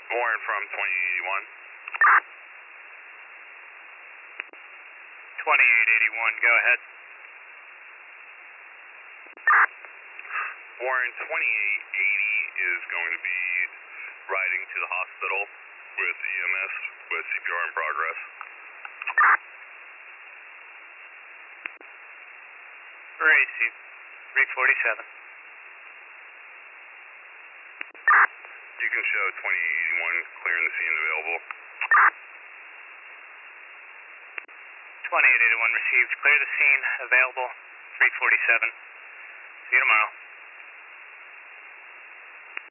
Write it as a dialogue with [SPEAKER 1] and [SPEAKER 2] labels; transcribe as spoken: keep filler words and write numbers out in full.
[SPEAKER 1] Warren from twenty eighty-one.
[SPEAKER 2] twenty-eight eighty-one, go ahead.
[SPEAKER 1] Warren, twenty-eight eighty is going to be riding to the hospital with E M S with C P R in progress.
[SPEAKER 2] Racing, three forty-seven.
[SPEAKER 1] You can show twenty-eight eighty-one clearing the scene available.
[SPEAKER 2] twenty-eight eighty-one received, clear the scene, available, three forty-seven. See you tomorrow.